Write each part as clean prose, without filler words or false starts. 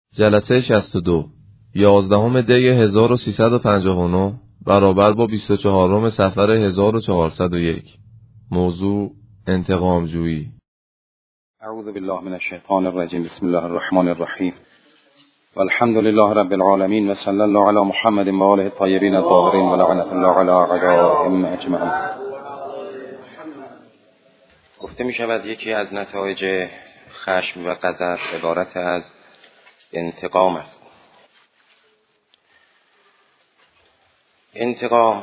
جلسه 62 11 دی 1359 برابر با 24 صفر 1401. موضوع انتقام جویی. اعوذ بالله من الشیطان الرجیم. بسم الله الرحمن الرحیم. والحمد لله رب العالمین و صلی الله علی محمد و آله الطاهرین الطاهرین و لعنت الله علی اعدائهم اجمعین. گفته می شود یکی از نتایج خشم و غضب عبارت از انتقام است. انتقام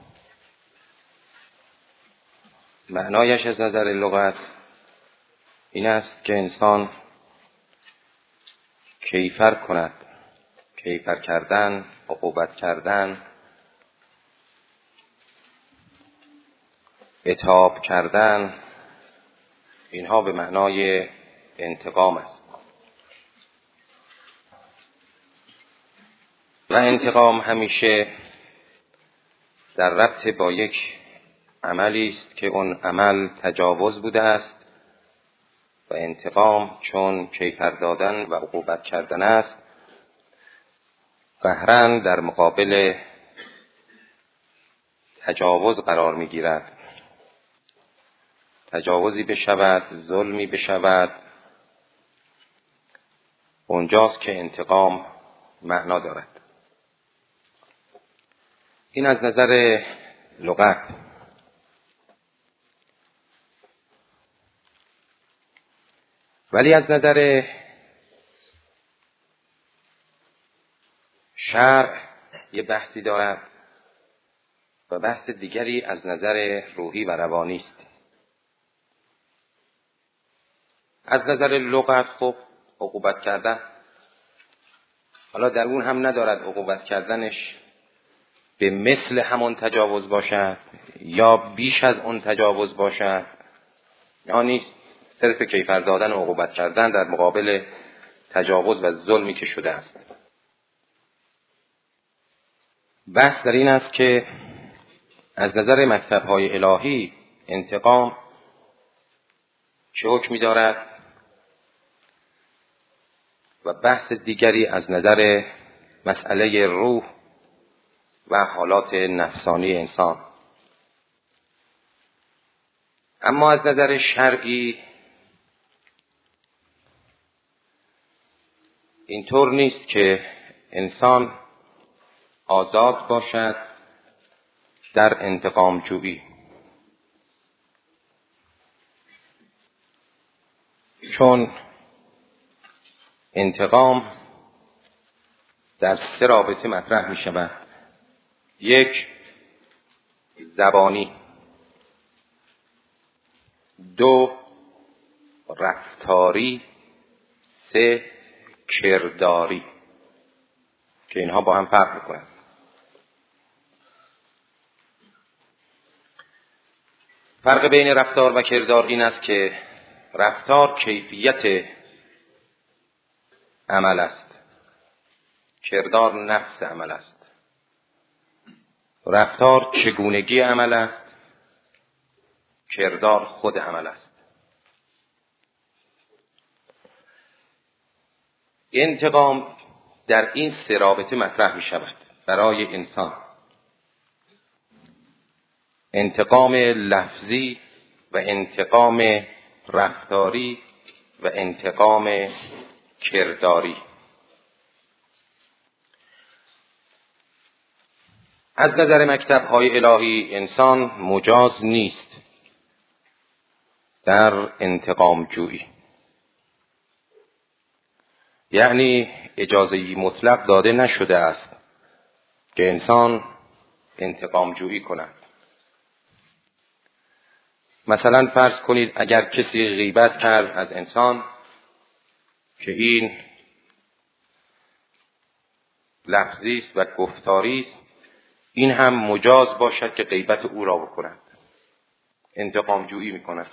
معنایش از نظر لغت این است که انسان کیفر کند. کیفر کردن، عقوبت کردن، عتاب کردن، اینها به معنای انتقام است. و انتقام همیشه در ربط با یک عملی است که اون عمل تجاوز بوده است و انتقام چون کیفر دادن و عقوبت کردن است قهرن در مقابل تجاوز قرار می گیرد. تجاوزی بشود، ظلمی بشود، اونجاست که انتقام معنا دارد. این از نظر لغت. ولی از نظر شرع یه بحثی دارد و بحث دیگری از نظر روحی و روانی است. از نظر لغت خب عقوبت کردن، حالا در اون هم ندارد عقوبت کردنش به مثل همون تجاوز باشد یا بیش از اون تجاوز باشد، یا نیست صرف کیفر دادن و عقوبت کردن در مقابل تجاوز و ظلمی که شده است. بحث در این است که از نظر مکتب‌های الهی انتقام چه حکمی دارد و بحث دیگری از نظر مسئله روح و حالات نفسانی انسان. اما از نظر شرعی اینطور نیست که انسان آزاد باشد در انتقام جویی، چون انتقام در سه رابطه مطرح می شود. یک، زبانی. دو، رفتاری. سه، کرداری، که اینها با هم فرق میکنند. فرق بین رفتار و کردار این است که رفتار کیفیت عمل است، کردار نفس عمل است. رفتار چگونگی عمل است، کردار خود عمل است. انتقام در این سه رابطه مطرح می شود برای انسان. انتقام لفظی و انتقام رفتاری و انتقام کرداری. از نظر مکتب‌های الهی انسان مجاز نیست در انتقام جویی، یعنی اجازه‌ای مطلق داده نشده است که انسان انتقام جویی کند. مثلا فرض کنید اگر کسی غیبت کرد از انسان که این لفظی است و گفتاری است، این هم مجاز باشد که غیبت او را بکند، انتقام جویی میکند.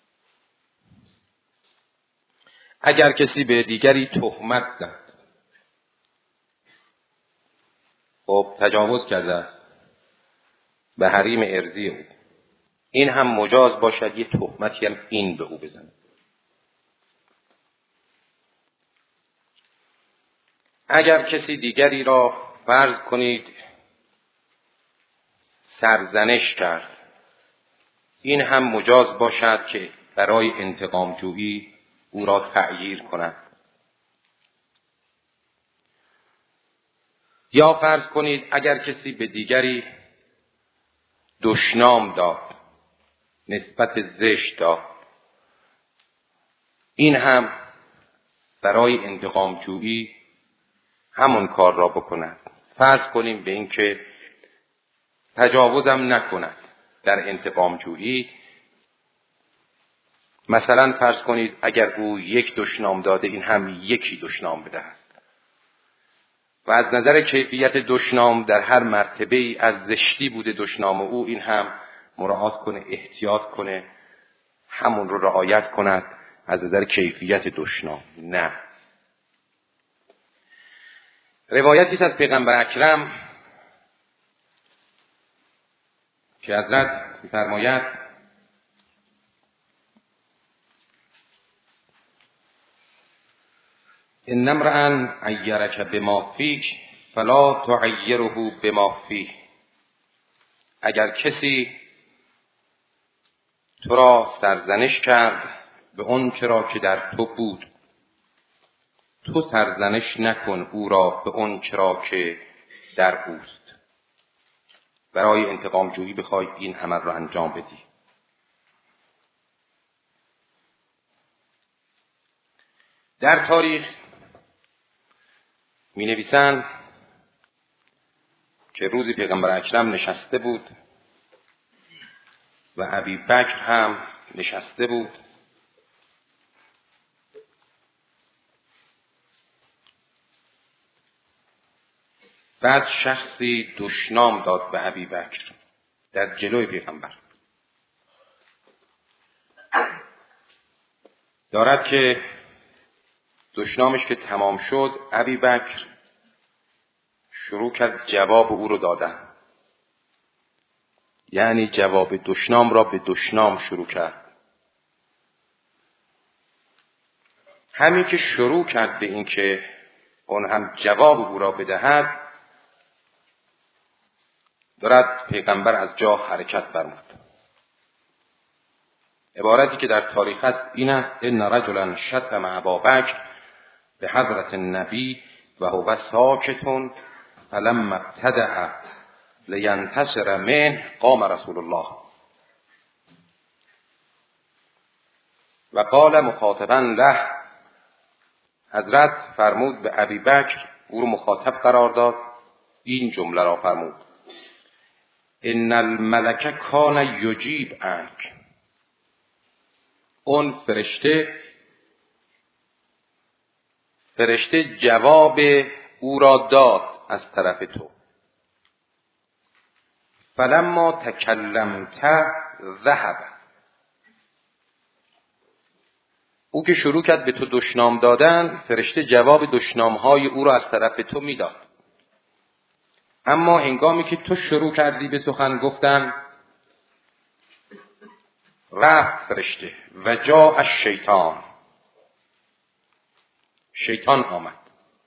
اگر کسی به دیگری تهمت زد، خب تجاوز کرده به حریم ارضی او، این هم مجاز باشد یه تهمتی هم این به او بزنه. اگر کسی دیگری را فرض کنید سرزنش کرد، این هم مجاز باشد که برای انتقام جویی او را تعییر کند. یا فرض کنید اگر کسی به دیگری دشنام داد، نسبت زشت داد، این هم برای انتقام جویی همون کار را بکند. فرض کنیم به این که تجاوزم نکند در انتقام جویی. مثلا فرض کنید اگر او یک دشنام داده، این هم یکی دشنام بدهد و از نظر کیفیت دشنام در هر مرتبه ای از زشتی بوده دشنام او، این هم مراعات کنه، احتیاط کنه، همون رو رعایت کند از نظر کیفیت دشنام. نه، روایتی از پیغمبر اکرم که حضرت می‌فرماید ان امرئ عیرک بما فیک فلا تعیره بما فیه. اگر کسی تو را سرزنش کرد به اون چرا که در تو بود، تو سرزنش نکن او را به اون چرا که در اوست. برای انتقام جویی بخوای این عمل را انجام بدی. در تاریخ می نویسند که روزی پیغمبر اکرم نشسته بود و ابی بکر هم نشسته بود. بعد شخصی دشنام داد به ابی بکر در جلوی پیغمبر. دارد که دشنامش که تمام شد، ابی بکر شروع کرد جواب او رو دادن، یعنی جواب دشنام را به دشنام شروع کرد. همین که شروع کرد به این که اون هم جواب او را بدهد، دارد پیغمبر از جا حرکت فرمود. عبارتی که در تاریخ است این است: ان رجلا شتم ابا بکر به حضرت النبی و هو ساکت فلما ابتدأ لینتصر منه قام رسول الله و قال مخاطبا له. حضرت فرمود به ابی بکر، او رو مخاطب قرار داد، این جمله را فرمود: ان الملک کان یجیب عنک. اون فرشته جواب او را داد از طرف تو. فلما تکلمت ذهب. او که شروع کرد به تو دشنام دادن، فرشته جواب دشنامهای او را از طرف تو میداد. اما هنگامی که تو شروع کردی به سخن گفتن، رفت فرشته و جاء الشیطان. شیطان آمد.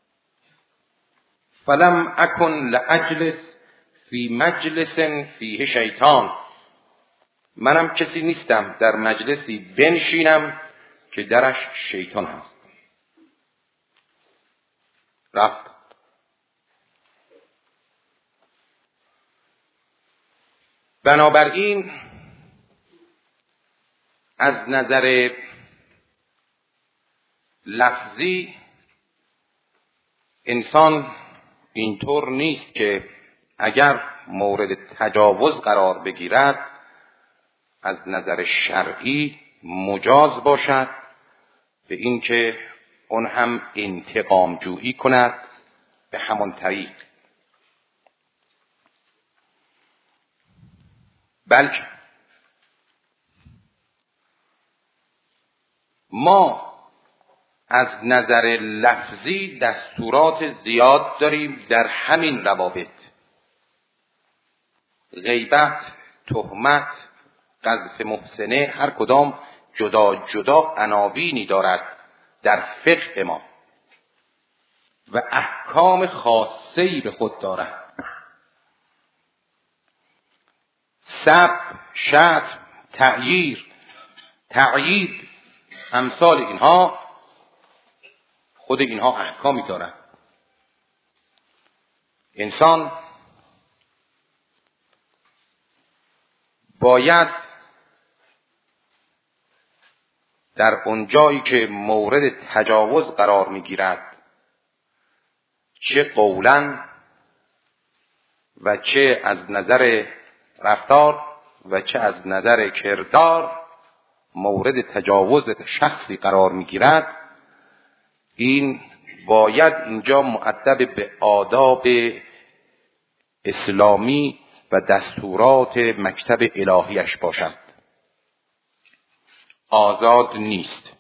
فلم اکن لاجلس فی مجلس فیه شیطان. منم کسی نیستم در مجلسی بنشینم که درش شیطان هست. رفت. بنابراین از نظر لفظی انسان اینطور نیست که اگر مورد تجاوز قرار بگیرد از نظر شرعی مجاز باشد به این که اون هم انتقام جویی کند به همان طریق، بلکه ما از نظر لفظی دستورات زیاد داریم در همین روابط: غیبت، تهمت، قذف محسنه، هر کدام جدا جدا عناوینی دارد در فقه ما. و احکام خاصه‌ای به خود دارد. سب، شتم، تعییر امثال اینها، خود اینها احکامی دارند. انسان باید در اون جایی که مورد تجاوز قرار می‌گیرد، چه قولاً و چه از نظر رفتار و چه از نظر کردار مورد تجاوز شخصی قرار می‌گیرد، این باید اینجا مؤدب به آداب اسلامی و دستورات مکتب الهیش باشد. آزاد نیست.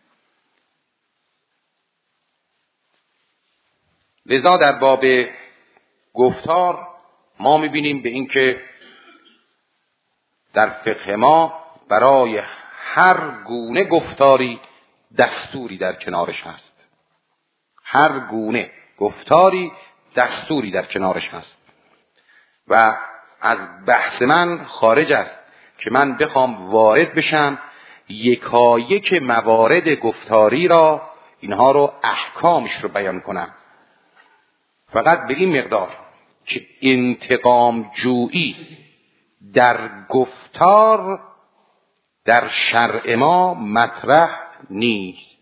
لذا در باب گفتار ما می‌بینیم به این که در فقه ما برای هر گونه گفتاری دستوری در کنارش هست. هر گونه گفتاری دستوری در کنارش هست و از بحث من خارج است که من بخوام وارد بشم یکایک موارد گفتاری را، اینها رو احکامش رو بیان کنم. فقط به این مقدار که انتقام جویی در گفتار در شرع ما مطرح نیست.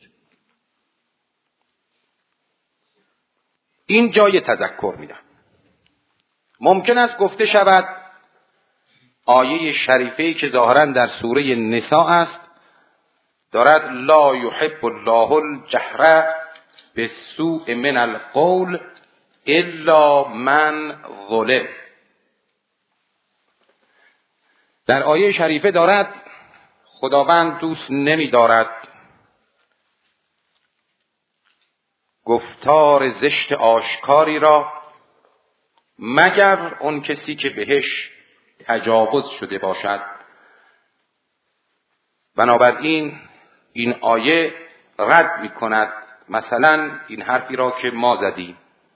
این جای تذکر میدم. ممکن است گفته شود آیه شریفه‌ای که ظاهراً در سوره نساء است دارد لا یحب الله الجهر بالسوء من القول الا من ظلم. در آیه شریفه دارد خداوند دوست نمی دارد گفتار زشت آشکاری را مگر اون کسی که بهش تجاوز شده باشد. بنابراین این آیه رد می کند مثلا این حرفی را که ما زدیم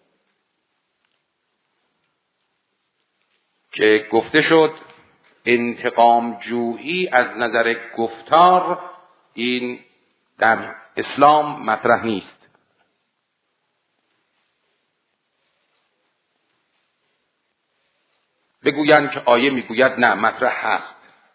که گفته شد انتقام جویی از نظر گفتار این در اسلام مطرح نیست. بگویند که آیه میگوید نه مطرح هست.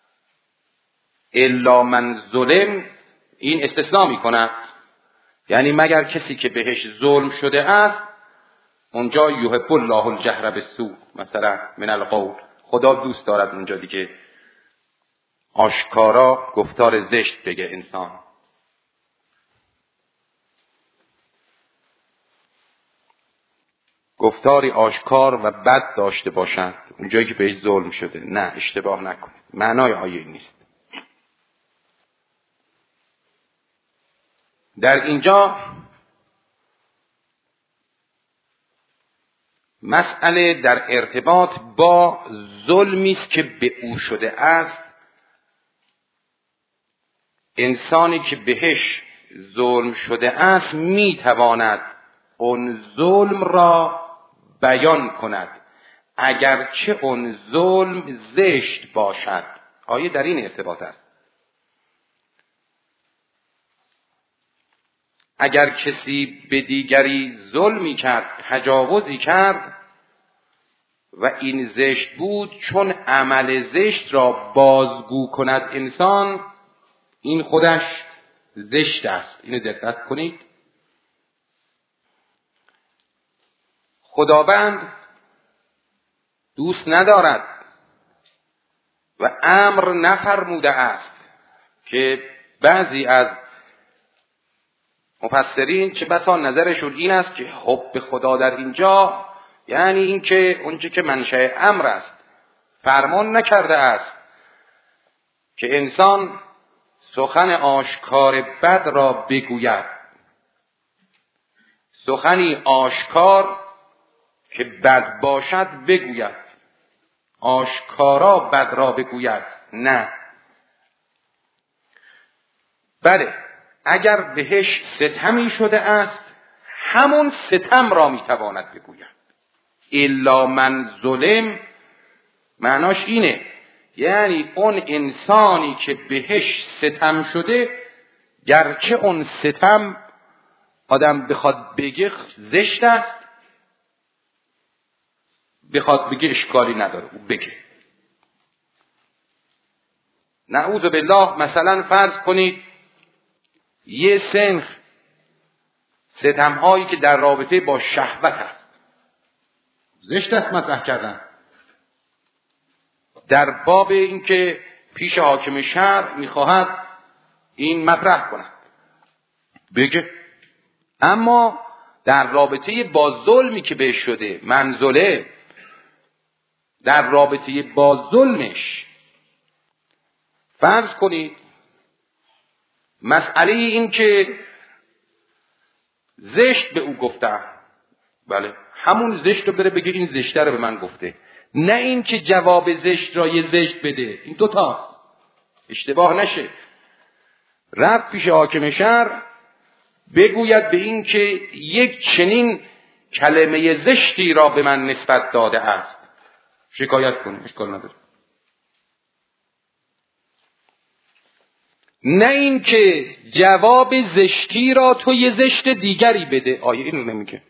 الا من ظلم این استثناء میکنه، یعنی مگر کسی که بهش ظلم شده است، اونجا یحب الله الجهر بالسوء مثلا من القول، خدا دوست دارد اونجا دیگه آشکارا گفتار زشت بگه انسان. گفتاری آشکار و بد داشته باشند اونجایی که بهش ظلم شده. نه، اشتباه نکنید، معنای آیه نیست. در اینجا مسئله در ارتباط با ظلمی است که به او شده است. انسانی که بهش ظلم شده است میتواند اون ظلم را بیان کند اگرچه اون ظلم زشت باشد. آیه در این ارتباط است. اگر کسی به دیگری ظلمی کرد، تجاوزی کرد و این زشت بود، چون عمل زشت را بازگو کند انسان، این خودش زشت است. اینو دقت کنید. خداوند دوست ندارد و امر نفرموده است که بعضی از مفسرین چه بسا نظرشون این است که حب خدا در اینجا یعنی این که اونچه که منشأ امر است فرمان نکرده است که انسان سخن آشکار بد را بگوید. سخنی آشکار که بد باشد بگوید، آشکارا بد را بگوید. نه. بله، اگر بهش ستمی شده است همون ستم را میتواند بگوید. الا من ظلم معناش اینه، یعنی اون انسانی که بهش ستم شده، گرچه اون ستم آدم بخواد بگه زشت است، بخواد بگه اشکالی نداره، او بگه. نعوذ بالله مثلا فرض کنید یه سنخ ستم‌هایی که در رابطه با شهوت است، زشت است مطرح کردن. در باب این که پیش حاکم شهر میخواهد این مطرح کند بگه، اما در رابطه با ظلمی که بهش شده، منزله در رابطه با ظلمش، فرض کنید مسئله این که زشت به او گفتم، بله همون زشت رو بره بگه این زشته رو به من گفته، نه این که جواب زشت را یه زشت بده. این دوتا اشتباه نشه. رفت پیش حاکم شهر بگوید به این که یک چنین کلمه زشتی را به من نسبت داده است، شکایت کنه، اشکال نداره. نه این که جواب زشتی را تو یه زشت دیگری بده. آیه اینو نمیگه.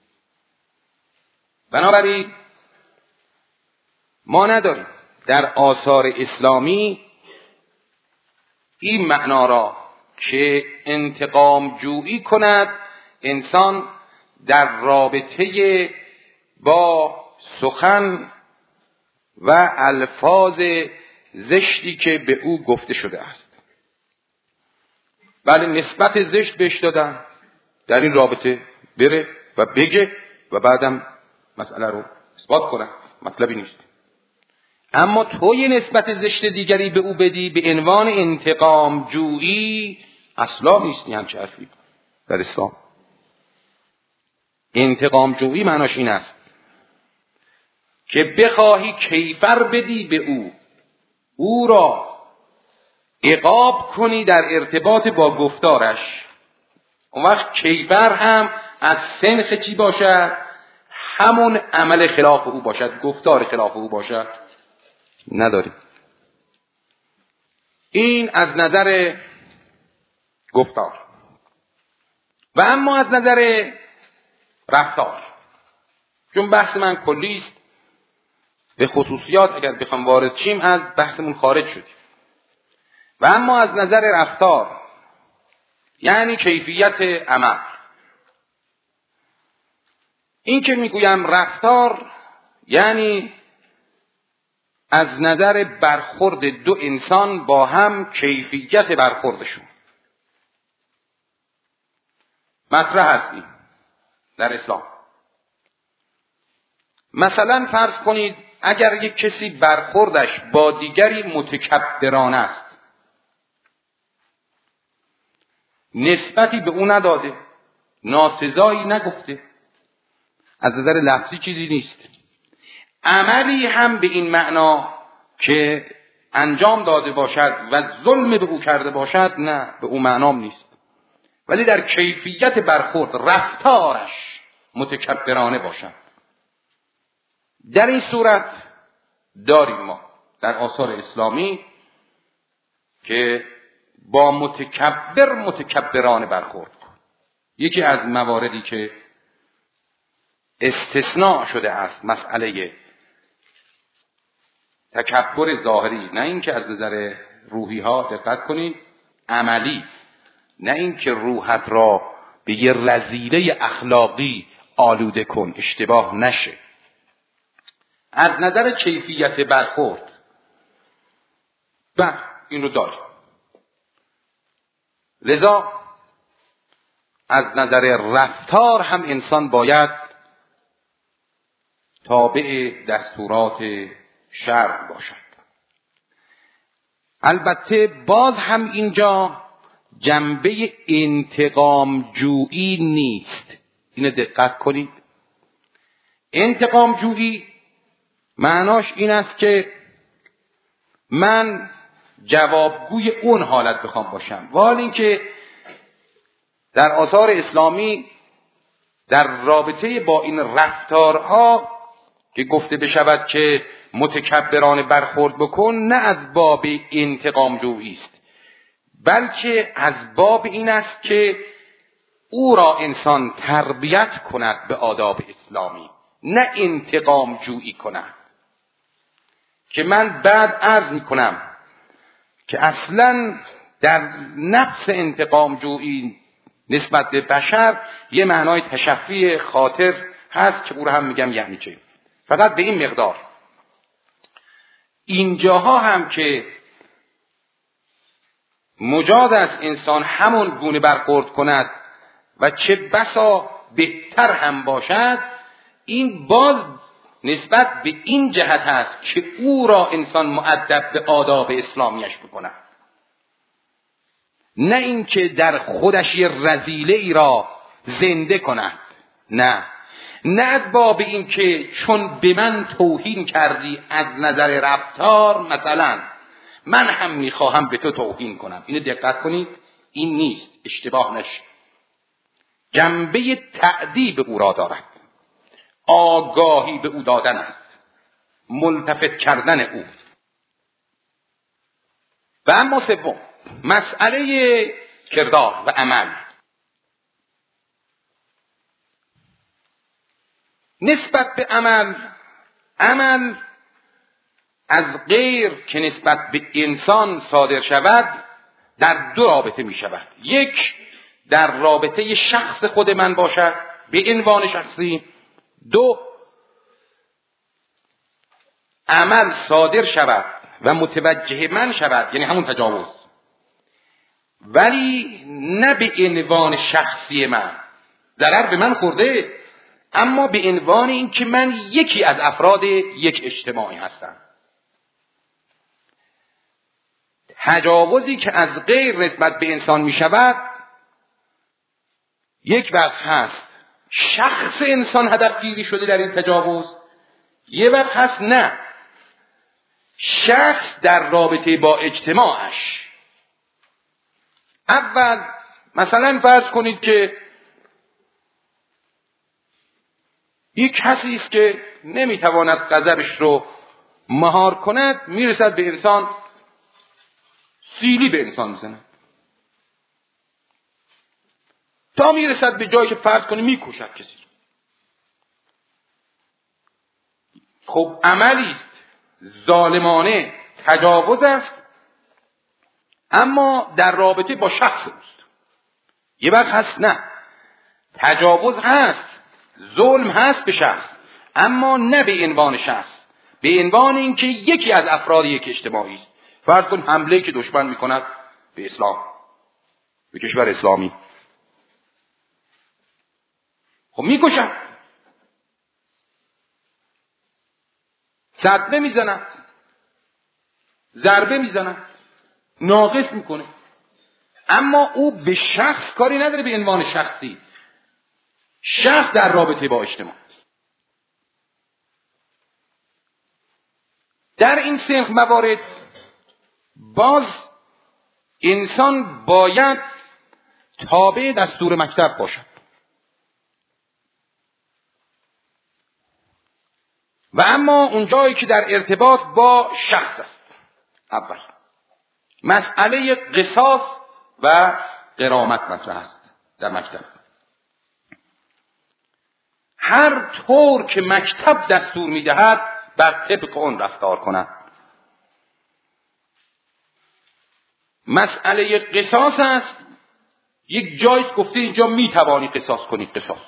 بنابراین ما نداریم در آثار اسلامی این معنا را که انتقام جویی کند انسان در رابطه با سخن و الفاظ زشتی که به او گفته شده است. بله نسبت زشت بهش دادن، در این رابطه بره و بگه و بعدم مسئله رو اثبات کنه، مطلبی نیست. اما تو یه نسبت زشت دیگری به او بدی به عنوان انتقام جویی، اصلا نیست همچه حرفی در اسلام. انتقام جویی معناش این است که بخواهی کیفر بدی به او را عقاب کنی در ارتباط با گفتارش. اون وقت کیفر هم از سنخ چی باشد؟ همون عمل خلاف او باشد، گفتار خلاف او باشد. نداریم. این از نظر گفتار. و اما از نظر رفتار، چون بحث من کلی است، به خصوصیات اگر بخوام وارد شیم از بحثمون خارج شدیم. و اما از نظر رفتار یعنی کیفیت عمل، این که میگویم رفتار یعنی از نظر برخورد دو انسان با هم، کیفیت برخوردشون مطرح هستی در اسلام. مثلا فرض کنید اگر یک کسی برخوردش با دیگری متکبرانه است، نسبتی به او نداده، ناسزایی نگفته، از نظر لفظی چیزی نیست، عملی هم به این معنا که انجام داده باشد و ظلم به او کرده باشد، نه به او معنام نیست، ولی در کیفیت برخورد رفتارش متکبرانه باشد. در این صورت داریم ما در آثار اسلامی که با متکبرانه برخورد کن. یکی از مواردی که استثناء شده است مسئله تکبر ظاهری، نه این که از نظر روحی ها، دقت کنید، عملی، نه این که روحت را به یه رذیله اخلاقی آلوده کن، اشتباه نشه. از نظر کیفیت برخورد این رو داریم. لذا از نظر رفتار هم انسان باید تابع دستورات شرع باشد. البته باز هم اینجا جنبه انتقام جویی نیست. اینو دقت کنید. انتقام جویی معناش این است که من جوابگوی اون حالت بخوام باشم، ولی اینکه در آثار اسلامی در رابطه با این رفتارها که گفته بشود که متکبرانه برخورد بکن، نه از باب انتقام جویی است، بلکه از باب این است که او را انسان تربیت کند به آداب اسلامی، نه انتقام جویی کند. که من بعد عرض میکنم که اصلا در نفس انتقام جویی نسبت به بشر یه معنای تشفی خاطر هست که او را هم میگم یعنی چه. فقط به این مقدار اینجاها هم که مجاز است انسان همون گونه برخورد کند و چه بسا بهتر هم باشد، این باز نسبت به این جهت است که او را انسان مؤدب به آداب اسلامیش بکند، نه اینکه در خودش یه رذیله ای را زنده کند. نه از باب این که چون به من توهین کردی از نظر رفتار، مثلا من هم میخواهم به تو توهین کنم. اینو دقت کنید، این نیست، اشتباه نشه. جنبه تأدیب او را دارد، آگاهی به او دادن است، ملتفت کردن او. و اما سوم، مسئله کردار و عمل. نسبت به عمل از غیر که نسبت به انسان صادر شود در دو رابطه می شود. یک، در رابطه شخص خود من باشد به عنوان شخصی. دو، عمل صادر شود و متوجه من شود، یعنی همون تجاوز، ولی نه به عنوان شخصی من. ضرر به من خورده، اما به عنوان این که من یکی از افراد یک اجتماعی هستم. تجاوزی که از غیر نسبت به انسان می شود، یک وقت هست شخص انسان هدف گیری شده در این تجاوز، یک وقت هست نه، شخص در رابطه با اجتماعش. اول مثلا فرض کنید که یک کسی است که نمیتواند غضبش رو مهار کند، میرسد به انسان، سیلی به انسان میزند، تا میرسد به جایی که فرض کنید میکشد کسی. خب عملی است ظالمانه، تجاوز است، اما در رابطه با شخص است. یه وقت هست نه، تجاوز هست، ظلم هست به شخص، اما نه به عنوان شخص، به عنوان اینکه یکی از افراد یک اجتماعی است. فرض کن حمله که دشمن میکند به اسلام، به کشور اسلامی، خب میکشد، صدمه میزند، ضربه میزند، ناقص میکنه، اما او به شخص کاری نداره به عنوان شخصی، شخص در رابطه با اجتماع. در این صنف موارد باز انسان باید تابع دستور مکتب باشد و اما اون جایی که در ارتباط با شخص است. اول مسئله قصاص و غرامت مطرح است در مکتب. هر طور که مکتب دستور میدهد بر طبق اون رفتار کند. مسئله قصاص است، یک جایی گفته اینجا میتوانی قصاص کنی، قصاص.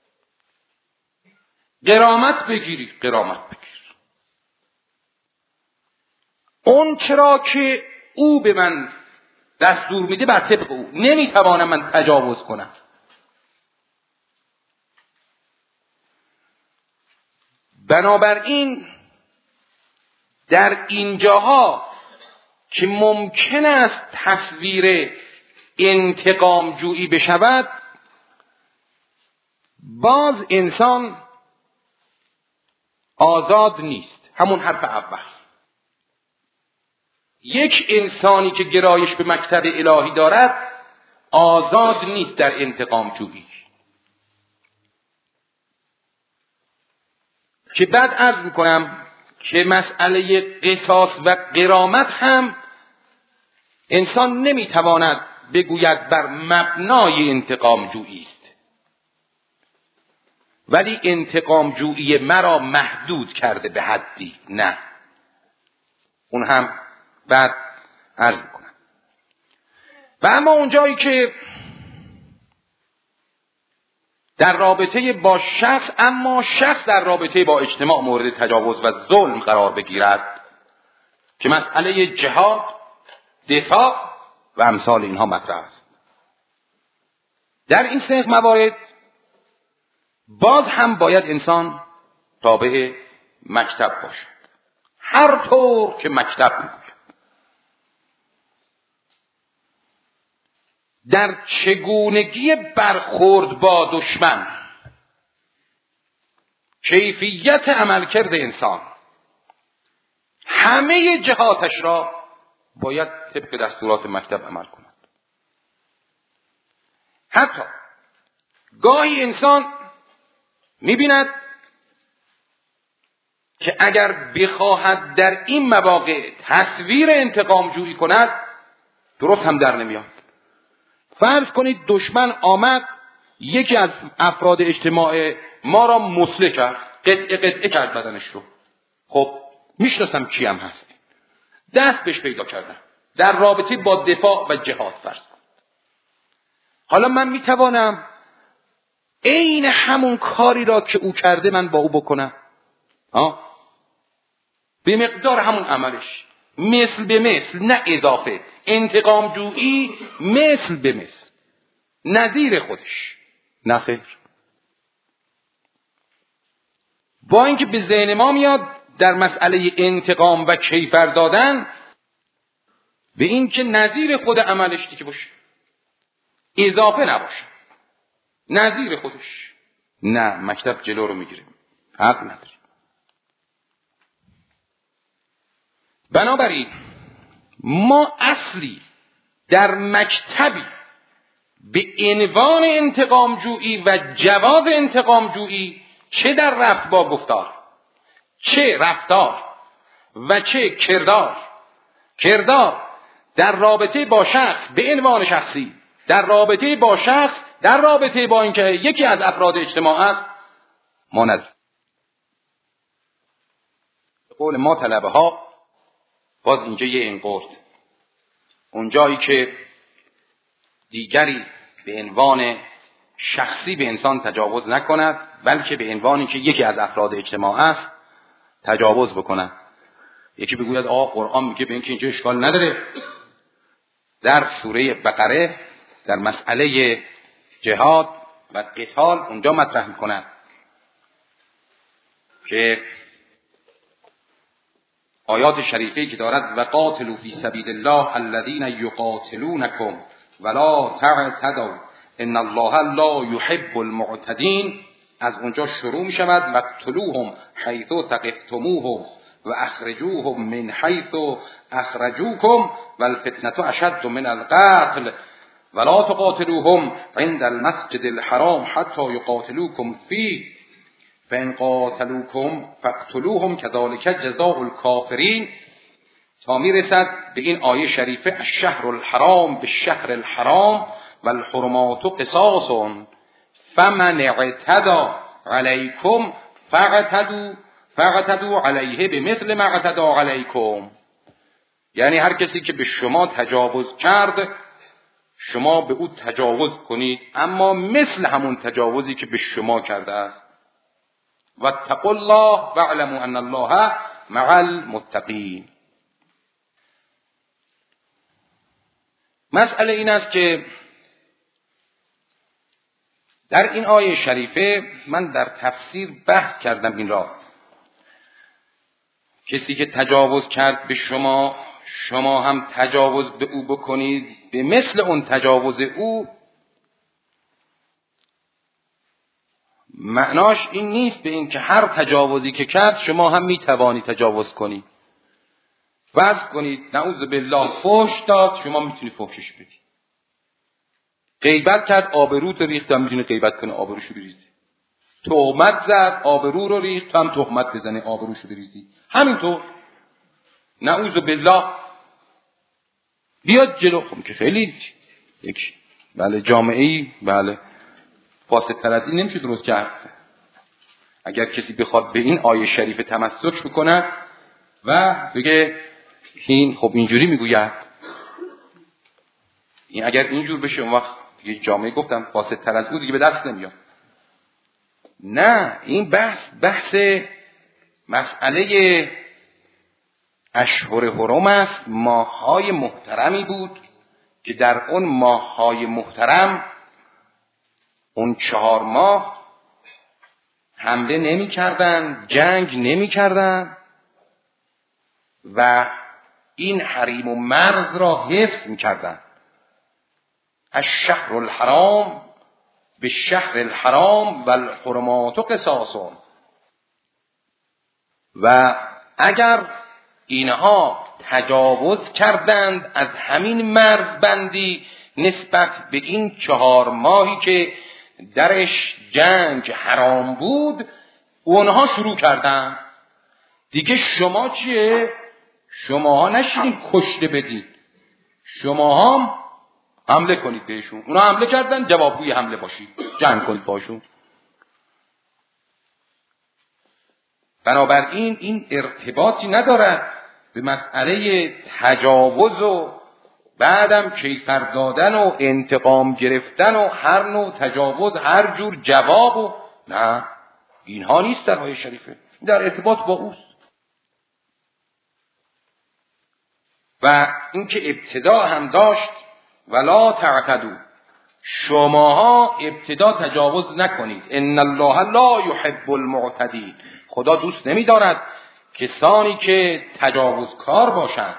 غرامت بگیری، غرامت بگیر. اون چرا که او به من دستور میده بر طبق او، نمیتوانم من تجاوز کنم. بنابراین در اینجاها که ممکن است تصویر انتقام جویی بشود، باز انسان آزاد نیست. همون حرف اول، یک انسانی که گرایش به مکتب الهی دارد آزاد نیست در انتقام جویی. که بعد عرض میکنم که مسئله قصاص و غرامت هم انسان نمیتواند بگوید بر مبنای انتقام جویی است، ولی انتقام جویی مرا محدود کرده به حدی، نه، اون هم بعد عرض میکنم. و اما اونجایی که در رابطه با شخص، اما شخص در رابطه با اجتماع مورد تجاوز و ظلم قرار بگیرد که مسئله جهاد، دفاع و امثال اینها مطرح است. در این سه موارد باز هم باید انسان تابع مکتب باشد، هر طور که مکتب میگوید. در چگونگی برخورد با دشمن، کیفیت عملکرد انسان، همه جهاتش را باید طبق دستورات مکتب عمل کند. حتی گاهی انسان می‌بیند که اگر بخواهد در این مواقع تصویر انتقام جویی کند، درست هم در نمیاد. فرض کنید دشمن آمد یکی از افراد اجتماع ما را مسله کرد، قطعه کرد بدنش رو. خب میشناسم کیم هست، دست بهش پیدا کردم در رابطه با دفاع و جهاد. فرض کن حالا من میتوانم عین همون کاری را که او کرده من با او بکنم، به مقدار همون عملش، مثل به مثل، نه اضافه. انتقام جویی مثل به مثل، نظیر خودش، نه خیر. با اینکه به ذهن ما میاد در مسئله انتقام و کیفر دادن به این که نظیر خود عملش که باشه، اضافه نباشه، نظیر خودش. نه، مکتب جلو رو میگیره، حق نداری. بنابراین ما اصلی در مکتبی به عنوان انتقام جویی و جواز انتقام جویی، چه در رفت با گفتار، چه رفتار و چه کردار در رابطه با شخص به عنوان شخصی، در رابطه با شخص، در رابطه با اینکه یکی از افراد اجتماع است، ما نداریم. به قول ما طلبه ها، باز اینجا یه انقرد، اونجایی که دیگری به عنوان شخصی به انسان تجاوز نکند، بلکه به عنوانی که یکی از افراد اجتماع است تجاوز بکند. یکی بگوید قرآن میگه به اینکه اینجا اشکال نداره. در سوره بقره در مسئله جهاد و قتال اونجا مطرح میکنند که آیات شریفه که دارد و قاتلوا فی سبیل الله الذین یقاتلونکم ولا تعتدوا ان الله لا يحب المعتدین، از اونجا شروع می شود و اقتلوهم حیث ثقفتموهم و اخرجوهم من حیث اخرجوکم والفتنة اشد من القتل ولا تقاتلوهم عند المسجد الحرام حتى يقاتلوكم فيه فإن قاتلوكم فاقتلوهم كذلك جزاء الكافرین، تا میرسد به این آیه شریفه الشهر الحرام بالشهر الحرام والحرمات قصاص فمن اعتدى علیکم فاعتدوا علیه بمثل ما اعتدى علیکم. یعنی هر کسی که به شما تجاوز کرد شما به او تجاوز کنید، اما مثل همون تجاوزی که به شما کرده است. واتقوا الله واعلموا ان الله مع المتقین. مسئله این است که در این آیه شریفه من در تفسیر بحث کردم این را، کسی که تجاوز کرد به شما، شما هم تجاوز به او بکنید به مثل اون تجاوز او. معناش این نیست به این که هر تجاوزی که کرد شما هم میتوانی تجاوز کنید. فرض کنید نعوذ بالله فحش داد، شما میتونی فحشش بدی. غیبت کرد آبروت ریخت، هم میتونی غیبت کنی آبروشو بریزی. تهمت زد، آبرو رو ریخت، تو هم تهمت بزنی آبروشو بریزی. همینطور نعوذ بالله بیاد جلو. خب که خیلی یک بله جامعه‌ای بله فاسدتر از این نمیشه درست کرد. اگر کسی بخواد به این آیه شریف تمسک بکنه و بگه این خب اینجوری میگوید، این اگر اینجور بشه اون وقت دیگه جامعه گفتم فاسدتر از او دیگه به دست نمیاد. نه، این بحث مسئله اشهر حرم است، ماه‌های محترمی بود که در اون ماه‌های محترم اون 4 ماه حمله نمی کردن، جنگ نمی کردن و این حریم و مرز را حفظ می کردن. الشهر الحرام به شهر الحرام و الحرمات قصاص. و اگر اینها تجاوز کردند از همین مرزبندی نسبت به این 4 ماهی که درش جنگ حرام بود، اونها شروع کردن دیگه. شما چیه؟ شما ها نشیدین کشته بدید، شما هم حمله کنید بهشون. اونا حمله کردن، جوابگوی حمله باشید، جنگ کنید باشون. بنابراین این ارتباطی ندارد به مسئله تجاوز و بعدم کیفر دادن و انتقام گرفتن و هر نوع تجاوز، هر جور جواب و نه، اینها نیست در آیه شریفه. در ارتباط با اوست. و اینکه ابتدا هم داشت ولا تعتدوا، شماها ابتدا تجاوز نکنید. ان الله لا يحب المعتدین، خدا دوست نمی دارد کسانی که تجاوزکار باشند.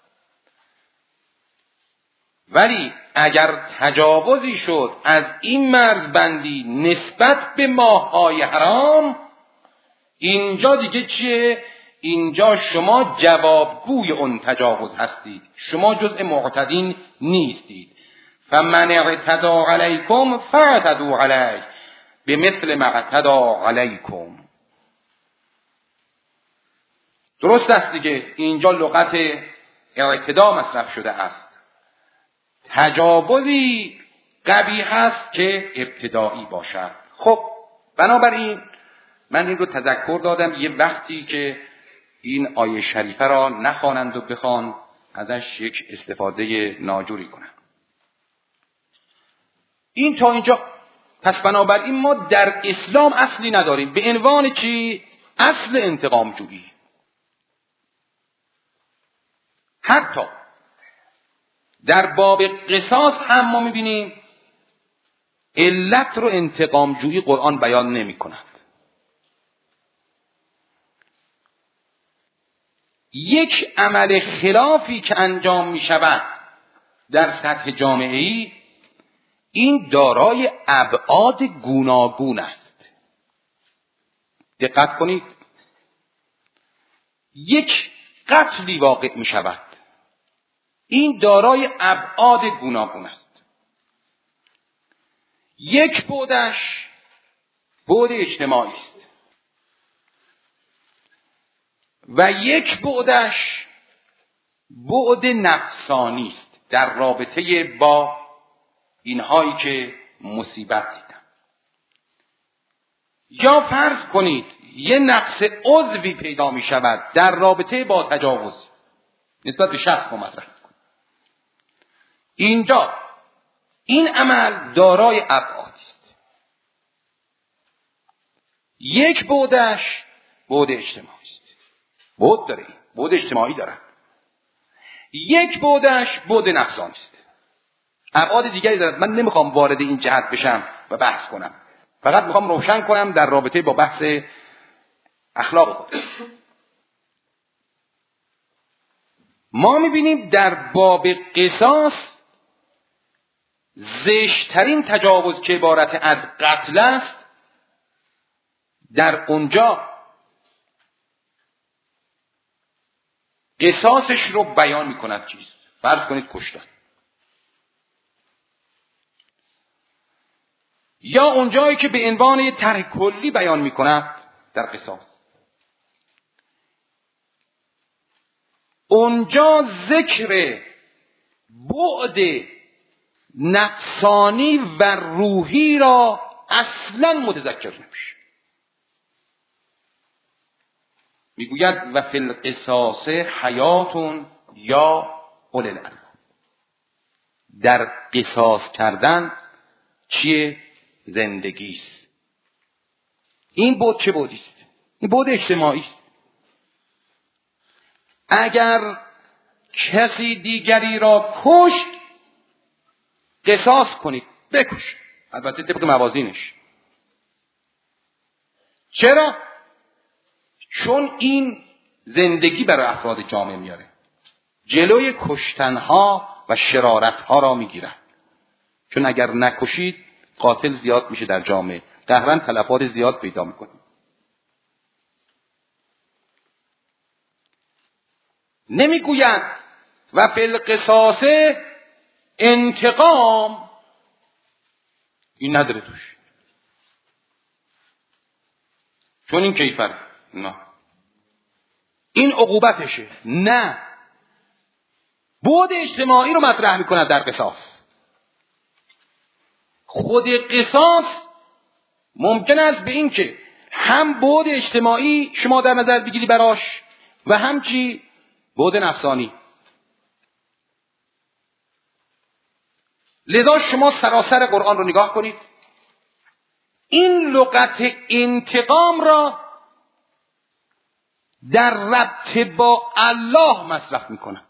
ولی اگر تجاوزی شد از این مرزبندی نسبت به ماه‌های حرام، اینجا دیگه چیه؟ اینجا شما جوابگوی اون تجاوز هستید، شما جزء معتدین نیستید. فمن اعتدى علیکم فاعتدوا علیه بمثل ما اعتدى علیکم. درست است دیگه، اینجا لغت اعتدا مصرف شده است. تجاوزی قبیح است که ابتدایی باشد. خب بنابراین من این رو تذکر دادم یه وقتی که این آیه شریفه را نخوانند و بخوان ازش یک استفاده ناجوری کنند. این تا اینجا. پس بنابراین ما در اسلام اصلی نداریم به عنوان چی؟ اصل انتقام جویی. حتی در باب قصاص هم ما میبینیم علت رو انتقام جویی قرآن بیان نمی کند. یک عمل خلافی که انجام می شود در سطح جامعه‌ای، این دارای ابعاد گوناگون است. دقت کنید، یک قتلی واقع می شود، این دارای ابعاد گوناگون است. یک بعدش بعد اجتماعی است و یک بعدش بعد نفسانی است در رابطه با اینهایی که مصیبت دیدن. یا فرض کنید یه نقص عضوی پیدا می شود در رابطه با تجاوز نسبت به شخص مطرح. اینجا این عمل دارای ابعاد است. یک بعدش بعد اجتماعی است، بعد داره، بعد اجتماعی داره. یک بعدش بعد نفسانی است، ابعاد دیگری دارد. من نمیخوام وارد این جهت بشم و بحث کنم، فقط میخوام روشن کنم در رابطه با بحث اخلاق خود. ما میبینیم در باب قصاص زشترین تجاوز که عبارت از قتل است، در اونجا قصاصش رو بیان میکند چیست؟ فرض کنید کشتن. یا اونجایی که به عنوان یه طرح کلی بیان میکند در قصاص، اونجا ذکر بعد نفسانی و روحی را اصلا متذکر نمیشه. میگوید و فی القصاص حیاتون یا اولی الالباب. در قصاص کردن چیه؟ زندگی است. این بعد چه بعدی است؟ این بعد اجتماعی است. اگر کسی دیگری را کشت، قصاص کنید، بکش، البته طبق موازینش. چرا؟ چون این زندگی برای افراد جامعه میاره، جلوی کشتنها و شرارتها را میگیرد. چون اگر نکشید قاتل زیاد میشه در جامعه، قهرن تلفات زیاد پیدا میکنه. نمیگوید و فی القصاص انتقام، این نداره توش، چون این کیفره، نه این عقوبتشه، نه بعد اجتماعی رو مطرح میکند در قصاص. خود قصاص ممکن است به این که هم بعد اجتماعی شما در نظر بگیری براش و هم چی؟ بعد نفسانی. لذا شما سراسر قرآن رو نگاه کنید، این لغت انتقام را در ربط با الله مصرف میکنه.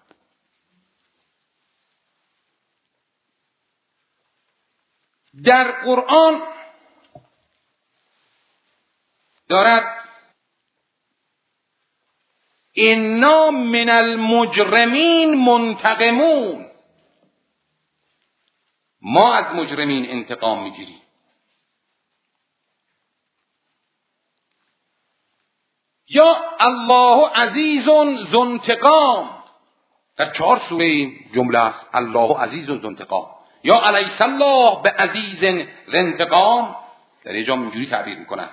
در قرآن دارد انا من المجرمین منتقمون، ما از مجرمین انتقام میگیریم. یا الله عزیز ذو انتقام، در 4 سوره این جمله است، الله عزیز ذو انتقام. یا الیس الله به عزیز ذو انتقام، در یه جا اینجوری تعبیر میکنند.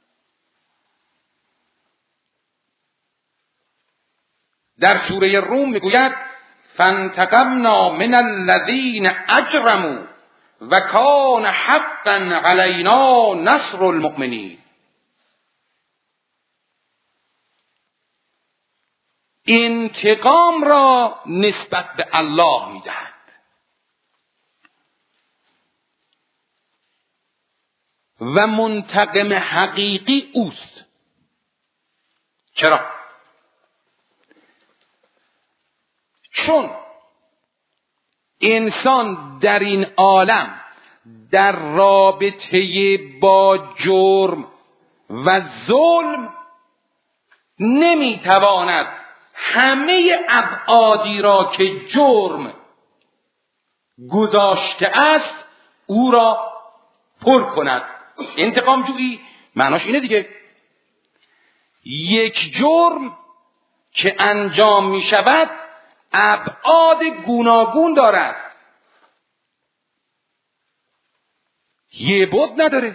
در سوره روم میگوید فانتقمنا من الذین اجرموا و کان حقا علینا نصر المؤمنین. انتقام را نسبت به الله میدهد. و منتقم حقیقی اوست. چرا؟ چون انسان در این عالم در رابطه با جرم و ظلم نمیتواند همه ابعادی را که جرم گذاشته است او را پر کند. انتقام جویی معناش اینه دیگه، یک جرم که انجام می شود ابعاد گوناگون دارد، یه بعد نداره.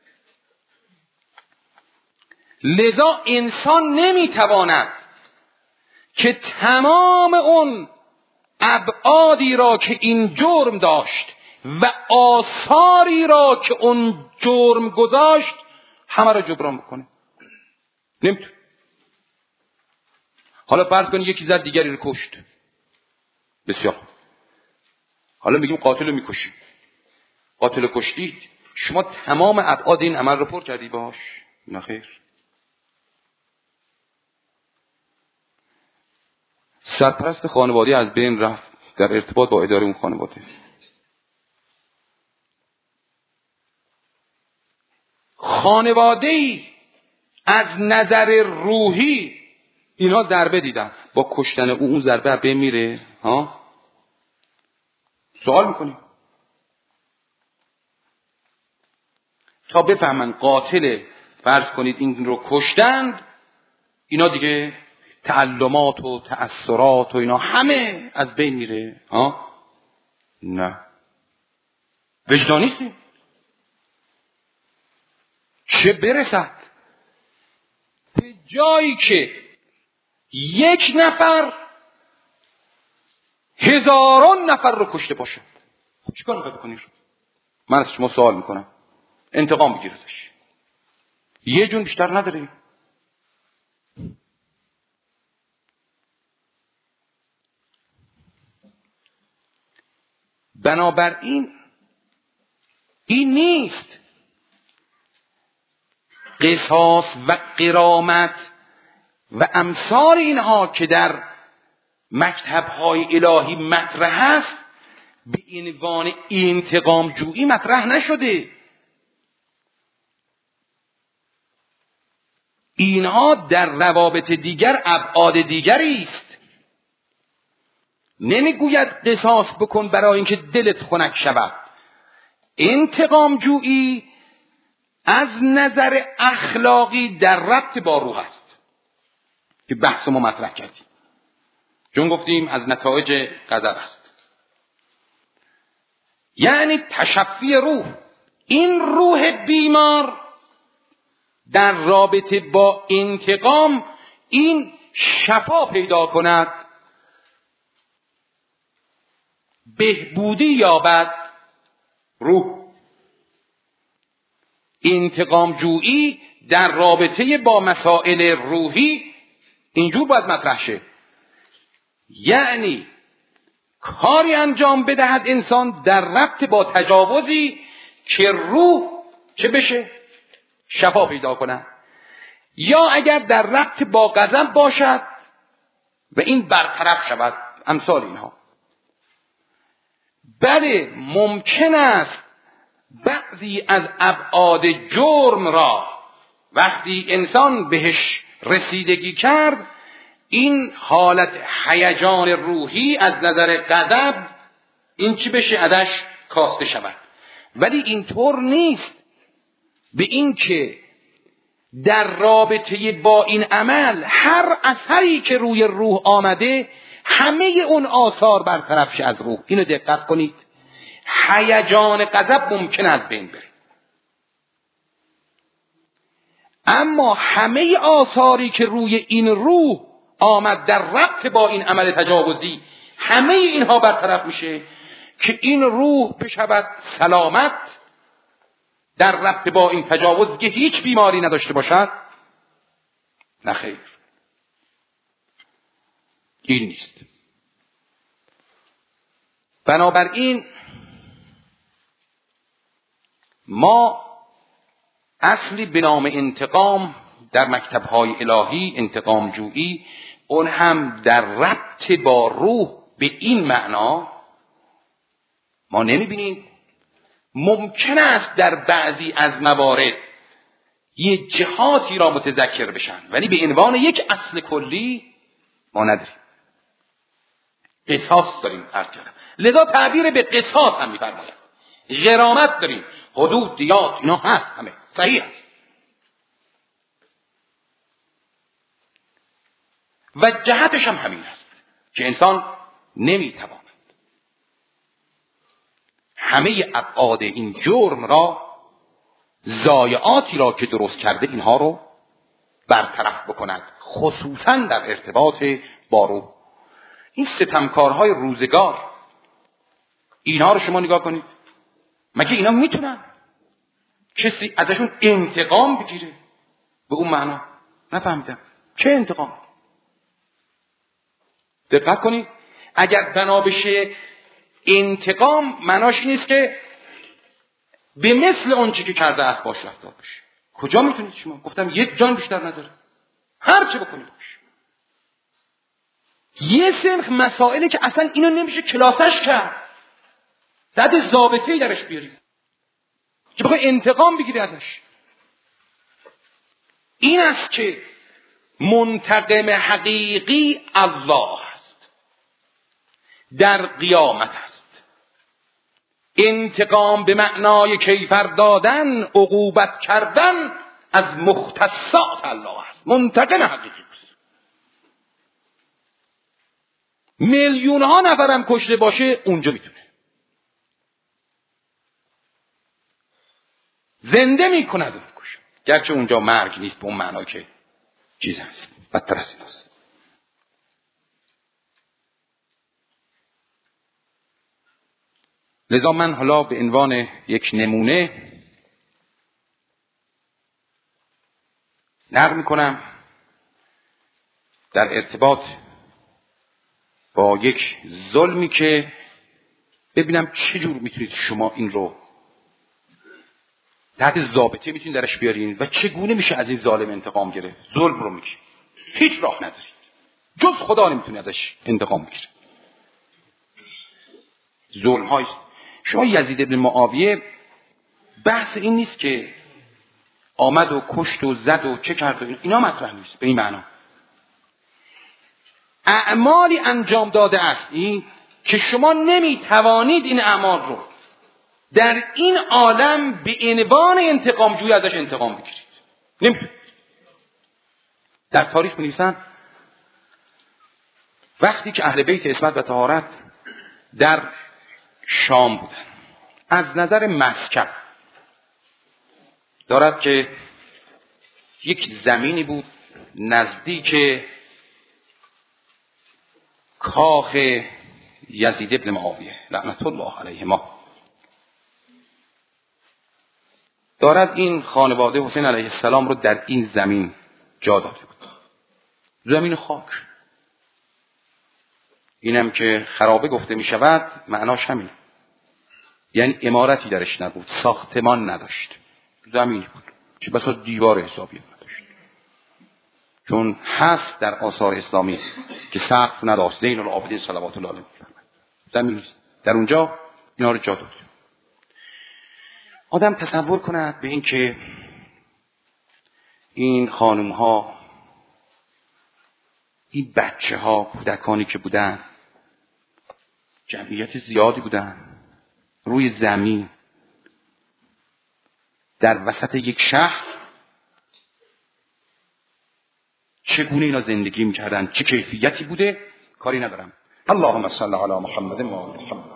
لذا انسان نمیتواند که تمام اون ابعادی را که این جرم داشت و آثاری را که اون جرم گذاشت همه را جبران بکنه. نمیتونه. حالا فرض کنید یکی زد دیگری رو کشت، بسیار، حالا میگیم قاتل رو میکشید، قاتل رو کشتید، شما تمام ابعاد این عمل رو پر کردی باش؟ نه خیر. سرپرست خانواده از بین رفت در ارتباط با اداره اون خانواده. خانواده‌ای از نظر روحی اینا ضربه دیدن، با کشتن اون ضربه از بین میره؟ ها؟ سوال میکنیم تا بفهمن قاتل، فرض کنید این رو کشتند، اینا دیگه تعلمات و تأثیرات و اینا همه از بین میره؟ ها؟ نه، وجدانی نیستیم. چه برسد به جایی که یک نفر هزاران نفر رو کشته باشد. خب چیکار میخوای بکنی؟ من از شما سوال میکنم، انتقام بگیر ازش. یه جون بیشتر نداره. بنابراین این نیست قصاص و غرامت و امثال اینها که در مکتب‌های الهی مطرح است به عنوان انتقام جویی مطرح نشده. اینها در روابط دیگر ابعاد دیگری است. نمیگوید قصاص بکن برای اینکه دلت خنک شود. انتقام جویی از نظر اخلاقی در ربط با روح است که بحث ما مطرح کردیم، چون گفتیم از نتایج غضب است. یعنی تشفی روح. این روح بیمار در رابطه با انتقام این شفا پیدا کند، بهبودی یابد روح. انتقام جویی در رابطه با مسائل روحی اینجور باید مطرح شه. یعنی کاری انجام بدهد انسان در ربط با تجاوزی که روح چه بشه؟ شفا پیدا کنه. یا اگر در ربط با غضب باشد و این برطرف شود، امثال اینها. بله ممکن است بعضی از ابعاد جرم را وقتی انسان بهش رسیدگی کرد، این حالت هیجان روحی از نظر غضب این چی بشه؟ ازش کاسته شود. ولی اینطور نیست به این که در رابطه با این عمل هر اثری که روی روح آمده همه اون آثار برطرف شه از روح. اینو دقت کنید. هیجان غضب ممکن است بین بره، اما همه آثاری که روی این روح آمد در ربط با این عمل تجاوزی همه اینها برطرف میشه که این روح بشود سلامت در ربط با این تجاوز که هیچ بیماری نداشته باشد. نخیر، این نیست. بنابراین ما اصلی به نام انتقام در مکتب‌های الهی، انتقام جویی، اون هم در ربط با روح به این معنا ما نمی‌بینیم. ممکن است در بعضی از موارد یه جهاتی را متذکر بشن، ولی به عنوان یک اصل کلی ما نداریم. قصاص داریم عرض کردم، لذا تعبیر به قصاص هم می‌فرماید. غرامت داریم، حدود، دیات، اینا هست، همه صحیح است. و جهتش هم همین است که انسان نمیتواند همه ابعاد این جرم را، ضایعاتی را که درست کرده اینها رو برطرف بکند، خصوصا در ارتباط با روح. این ستمکارهای روزگار، اینها رو شما نگاه کنید، مگه اینا میتونن کسی ازشون انتقام بگیره؟ به اون معنا نفهمیدم چه انتقام. دقت کنید، اگر بنا بشه انتقام معناش این نیست که به مثل اون چی که کرده است باش رفتار بشه. کجا میتونید شما؟ گفتم یک جان بیشتر نداره، هر چه بکنید باشه. یه سنخ مسائلی که اصلا اینو نمیشه کلاسش کرد، زد ضابطه‌ای درش بیارید که بخوای انتقام بگیری ازش. این است که منتقم حقیقی الله است، در قیامت است. انتقام به معنای کیفر دادن، عقوبت کردن از مختصات الله است. منتقم حقیقی است. میلیون ها نفرم کشته باشه اونجا میتونه زنده میکند اون کشه. گرچه اونجا مرگ نیست به اون معنا که چیز هست، بدتر از این هست. لذا من حالا به عنوان یک نمونه نقل میکنم در ارتباط با یک ظلمی که ببینم چجور میتونید شما این رو تحت ضابطه میتونید درش بیارین و چگونه میشه از این ظالم انتقام گرفت. ظلم رو میگه هیچ راه ندارید، جز خدا نمیتونه ازش انتقام بگیره. ظلم های شما یزید بن معاویه بحث این نیست که آمد و کشت و زد و چه کرد و اینا مطرح نیست. به این معنا اعمالی انجام داده است این که شما نمیتوانید این اعمال رو در این عالم به عنوان انتقام جویی ازش انتقام بگیرید. نمیتونید. در تاریخ می‌نویسن وقتی که اهل بیت عصمت و طهارت در شام بودن، از نظر مسکن دارد که یک زمینی بود نزدیک کاخ یزید ابن معاویه لعنت الله علیهما. دارد این خانواده حسین علیه السلام رو در این زمین جا داده بود، زمین خاک. اینم که خرابه گفته می شود معناش همین، یعنی عمارتی درش نبود، ساختمان نداشت، زمینی بود، چه بسا دیوار حسابی نداشت. چون هست در آثار اسلامی که سقف نداشت، زین العابدین صلوات الله علیه زمین در اونجا اینا رو جا داد. آدم تصور کند به این که این خانم ها، این بچه ها، کودکانی که بودن، جمعیت زیادی بودن، روی زمین در وسط یک شهر، چگونه اینا زندگی میکردن، چه کیفیتی بوده، کاری ندارم. اللهم صل علی محمد و آل محمد.